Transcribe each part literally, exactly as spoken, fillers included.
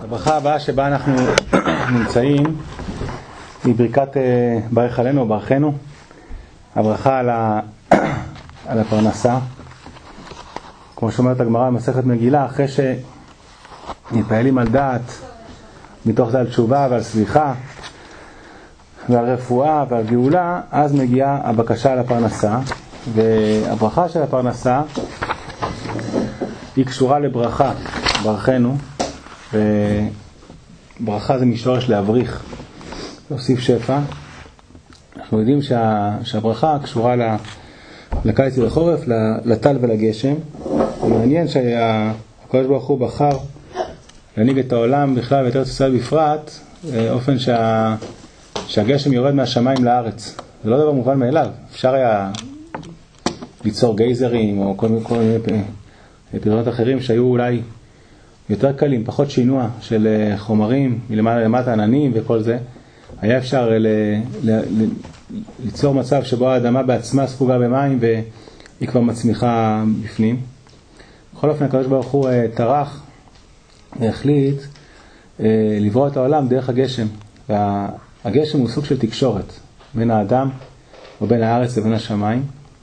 הברכה הבאה שבה אנחנו נמצאים היא ברכת ברך עלינו וברכנו, הברכה על, ה... על הפרנסה. כמו שאומרת הגמרא במסכת מגילה, אחרי שנתפעלים על דעת מתוך זה על תשובה ועל סליחה ועל רפואה ועל גאולה, אז מגיעה הבקשה על הפרנסה. והברכה של הפרנסה היא קשורה לברכה, ברכנו, וברכה זה משורש להבריך, להוסיף שפע. אנחנו יודעים שה, שהברכה קשורה לקיץ ולחורף, לטל ולגשם. ומעניין שהקדוש ברוך הוא בחר להנהיג את העולם בכלל ואת ארץ ישראל בפרט, אופן שה, שהגשם יורד מהשמיים לארץ. זה לא דבר מובן מאליו. אפשר היה ליצור גייזרים או כל מיני פתרונות אחרים שהיו אולי יותר קלים, פחות שינוע של חומרים מלמעלה למטה, עננים וכל זה. היה אפשר ל, ל, ל, ליצור מצב שבו האדמה בעצמה ספוגה במים והיא כבר מצמיחה בפנים. בכל אופן הקדוש ברוך הוא טרח והחליט לברוא את העולם דרך הגשם. והגשם הוא סוג של תקשורת בין האדם ובין הארץ לבין השמיים.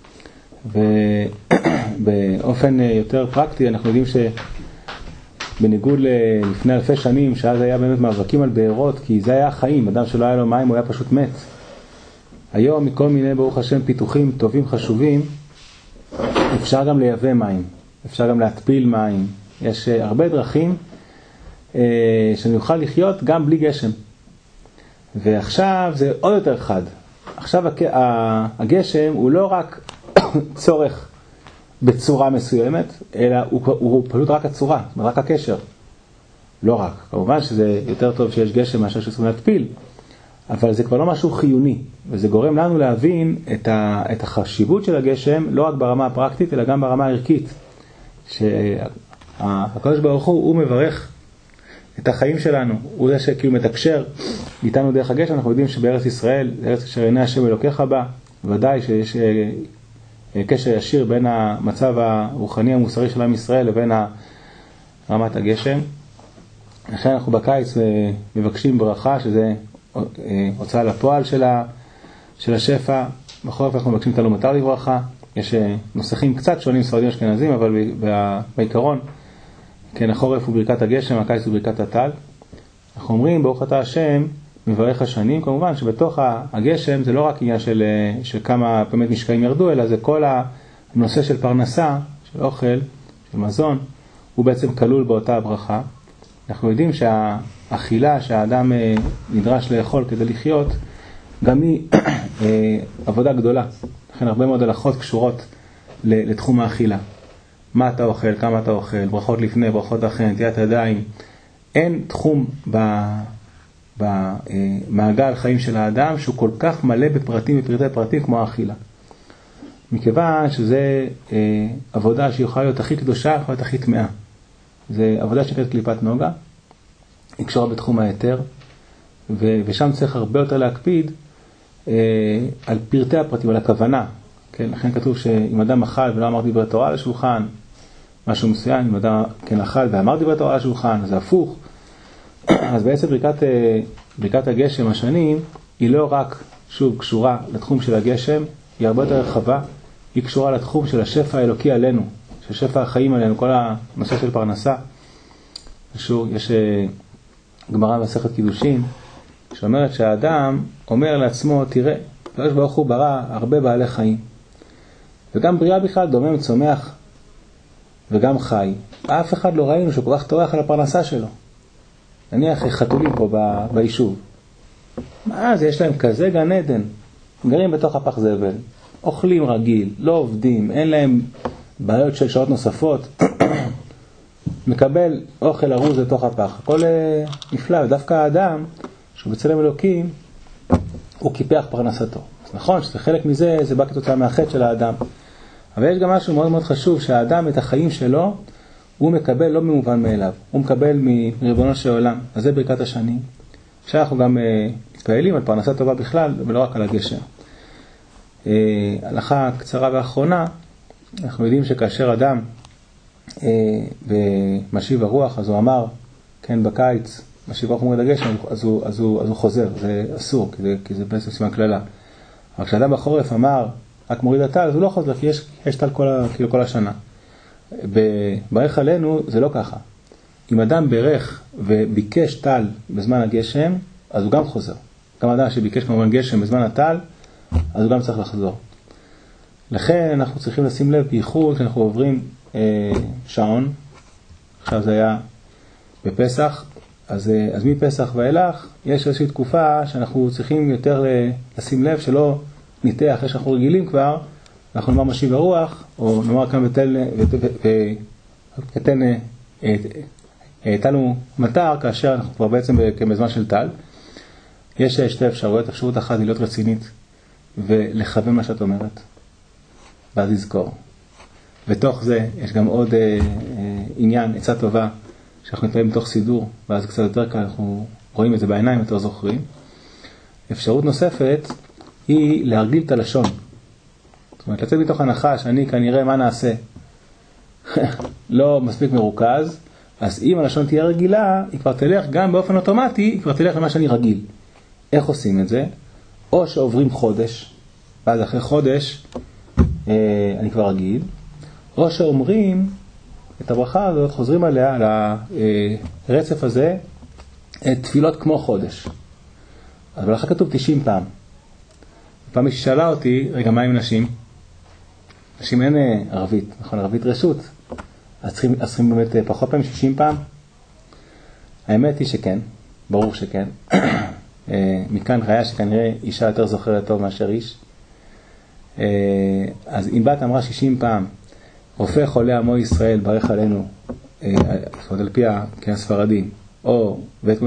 ובאופן יותר פרקטי אנחנו יודעים שבניגוד לפני אלפי שנים, שאז היה באמת מאבקים על בארות, כי זה היה החיים, אדם שלא היה לו מים הוא היה פשוט מת. היום מכל מיני ברוך השם פיתוחים טובים חשובים, אפשר גם לייבא מים, אפשר גם להתפיל מים, יש הרבה דרכים שאני אוכל לחיות גם בלי גשם. ועכשיו זה עוד יותר חד. עכשיו הגשם הוא לא רק צורך בצורה מסוימת, אלא הוא, הוא פשוט רק הצורה, רק הקשר. לא רק. כמובן שזה יותר טוב שיש גשם מאשר שצריכים להתפיל, אבל זה כבר לא משהו חיוני, וזה גורם לנו להבין את, ה, את החשיבות של הגשם, לא רק ברמה הפרקטית, אלא גם ברמה הערכית. שהקדוש ברוך הוא, הוא מברך את החיים שלנו, הוא זה שכאילו מתקשר איתנו דרך הגשם. אנחנו יודעים שבארץ ישראל, ארץ אשר עיני השם אלוקיך בה, ודאי שיש קשר ישיר בין המצב הרוחני המוסרי של עם ישראל לבין רמת הגשם. לכן אנחנו בקיץ מבקשים ברכה, שזה הוצאה לפועל של, ה, של השפע. בחורף אנחנו מבקשים תלומתר לברכה. יש נוסחים קצת שונים ספרדים אשכנזים, אבל בעיקרון, כן, החורף הוא ברכת הגשם, הקיץ הוא ברכת הטל. אנחנו אומרים ברוך אתה השם מברך השנים. כמובן שבתוך הגשם זה לא רק עניין של, של כמה באמת משקעים ירדו, אלא זה כל הנושא של פרנסה, של אוכל, של מזון, הוא בעצם כלול באותה הברכה. אנחנו יודעים שהאכילה שהאדם נדרש לאכול כדי לחיות, גם היא עבודה גדולה. לכן הרבה מאוד הלכות קשורות לתחום האכילה. מה אתה אוכל, כמה אתה אוכל, ברכות לפני, ברכות אחרי, נטיית ידיים. אין תחום ב... במעגל חיים של האדם שהוא כל כך מלא בפרטים ופרטי פרטים כמו האכילה. מכיוון שזה אה, עבודה שיכולה להיות הכי קדושה, יכולה להיות הכי טמאה. זה עבודה שנקראת קליפת נוגה, היא קשורה בתחום היתר, ו- ושם צריך הרבה יותר להקפיד אה, על פרטי הפרטים, על הכוונה. כן? לכן כתוב שאם אדם אכל ולא אמר דברי תורה לשולחן, משהו מסוים, אם אדם כן אכל ואמר דברי תורה לשולחן, זה הפוך. אז בעצם ברכת, ברכת הגשם השנים היא לא רק, שוב, קשורה לתחום של הגשם, היא הרבה יותר רחבה, היא קשורה לתחום של השפע האלוקי עלינו, של שפע החיים עלינו, כל הנושא של פרנסה. שוב, יש גמרא במסכת קידושין, שאומרת שהאדם אומר לעצמו, תראה, הקדוש ברוך הוא ברא הרבה בעלי חיים, וגם בריאה בכלל דומם, צומח וגם חי. אף אחד לא ראינו שכל כך טורח על הפרנסה שלו. נניח חתולים פה ב- ביישוב. מה זה, יש להם כזה גן עדן. גרים בתוך הפח זבל, אוכלים רגיל, לא עובדים, אין להם בעיות של שעות נוספות. מקבל אוכל ארוז לתוך הפח. הכל נפלא, ודווקא האדם, שהוא בצלם אלוקים, הוא קיפח פרנסתו. אז נכון שזה חלק מזה, זה בא כתוצאה מהחטא של האדם. אבל יש גם משהו מאוד מאוד חשוב, שהאדם את החיים שלו, הוא מקבל לא ממובן מאליו, הוא מקבל מריבונו של עולם. אז זה ברכת השנים. עכשיו אנחנו גם uh, מתפעלים על פרנסה טובה בכלל, ולא רק על הגשם. Uh, הלכה קצרה ואחרונה, אנחנו יודעים שכאשר אדם uh, ומשיב הרוח, אז הוא אמר, כן, בקיץ, משיבה חומרי דגשם, אז הוא, אז הוא, אז הוא חוזר, זה אסור, כי זה, כי זה בעצם סימן כללה. אבל כשאדם בחורף אמר, רק מוריד הטל, אז הוא לא חוזר, כי יש, יש טל כל, כאילו כל השנה. ברך עלינו זה לא ככה. אם אדם ברך וביקש טל בזמן הגשם, אז הוא גם חוזר. גם אדם שביקש כמובן גשם בזמן הטל, אז הוא גם צריך לחזור. לכן אנחנו צריכים לשים לב, בייחוד כשאנחנו עוברים אה, שעון, עכשיו זה היה בפסח, אז, אה, אז מפסח ואילך, יש איזושהי תקופה שאנחנו צריכים יותר לשים לב, שלא ניתח, אחרי שאנחנו רגילים כבר, אנחנו נאמר משיב הרוח, או נאמר כאן ותל, ותן, תלו מטר, כאשר אנחנו כבר בעצם בזמן של טל. יש שתי אפשרויות, אפשרות אחת היא להיות רצינית, ולכוון מה שאת אומרת, ואז לזכור. בתוך זה יש גם עוד אה, אה, עניין, עצה טובה, שאנחנו נתראים בתוך סידור, ואז קצת יותר כאן אנחנו רואים את זה בעיניים, יותר זוכרים. אפשרות נוספת היא להרגיל את הלשון. זאת אומרת, לצאת מתוך הנחה שאני כנראה מה נעשה לא מספיק מרוכז, אז אם הלשון תהיה רגילה, היא כבר תלך גם באופן אוטומטי, היא כבר תלך למה שאני רגיל. איך עושים את זה? או שעוברים חודש, ואז אחרי חודש אה, אני כבר רגיל, או שאומרים את הברכה הזאת, חוזרים עליה, על הרצף הזה, את תפילות כמו חודש. אבל אחר כתוב תשעים פעם. פעם מישהי שאלה אותי, רגע, מה עם נשים? נשים אין ערבית, נכון, ערבית רשות. אז צריכים, אז צריכים באמת פחות פעמים, שישים פעם? האמת היא שכן, ברור שכן. מכאן ראיה שכנראה אישה יותר זוכרת טוב מאשר איש. אז אם בת אמרה שישים פעם, רופא חולה עמו ישראל ברך עלינו, זאת אומרת על פי הספרדי, או ואת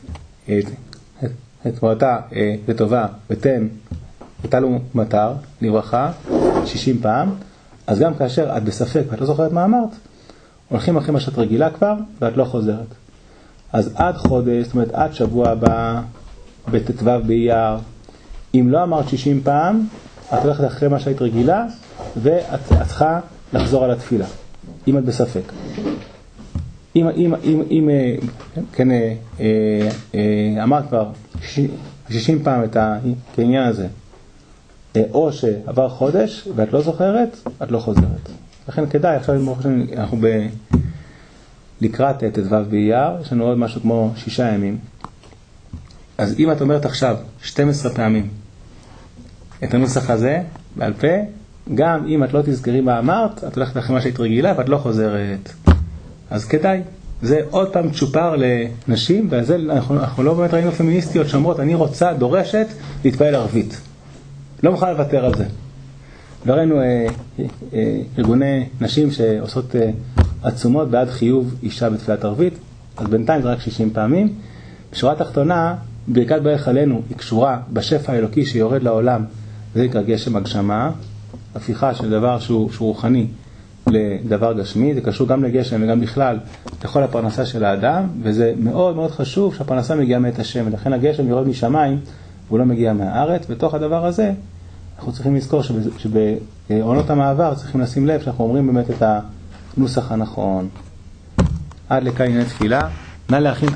תמורתה לטובה ותן ותלו מטר לברכה שישים פעם, אז גם כאשר את בספק ואת לא זוכרת מה אמרת, הולכים אחרי מה שאת רגילה כבר ואת לא חוזרת. אז עד חודש, זאת אומרת עד שבוע הבא בתתוו באייר, אם לא אמרת שישים פעם, את הולכת אחרי מה שהיית רגילה ואת צריכה לחזור על התפילה, אם את בספק. אם, אם, אם, אם כן, אה, אה, אמרת כבר שישים פעם את העניין הזה, או שעבר חודש ואת לא זוכרת, את לא חוזרת. לכן כדאי, עכשיו אנחנו ב... לקראת תתוו באייר, יש לנו עוד משהו כמו שישה ימים. אז אם את אומרת עכשיו שתים עשרה פעמים את הנוסח הזה בעל פה, גם אם את לא תזכרי מה אמרת, את הולכת אחרי מה שהיית רגילה ואת לא חוזרת. אז כדאי. זה עוד פעם צ'ופר לנשים, וזה אנחנו, אנחנו לא באמת ראינו פמיניסטיות שאומרות, אני רוצה, דורשת, להתפעל ערבית. לא מוכן לוותר על זה. וראינו אה, אה, ארגוני נשים שעושות אה, עצומות בעד חיוב אישה בתפילת ערבית, אז בינתיים זה רק שישים פעמים. בשורה התחתונה, ברכת ברך עלינו היא קשורה בשפע האלוקי שיורד לעולם, זה נקרא גשם הגשמה, הפיכה של דבר שהוא, שהוא רוחני לדבר גשמי, זה קשור גם לגשם וגם בכלל לכל הפרנסה של האדם, וזה מאוד מאוד חשוב שהפרנסה מגיעה מאת השם, ולכן הגשם יורד משמיים, והוא לא מגיע מהארץ. בתוך הדבר הזה אנחנו צריכים לזכור שבעונות המעבר צריכים לשים לב שאנחנו אומרים באמת את הנוסח הנכון. עד לכאן ענייני תפילה, נא להכין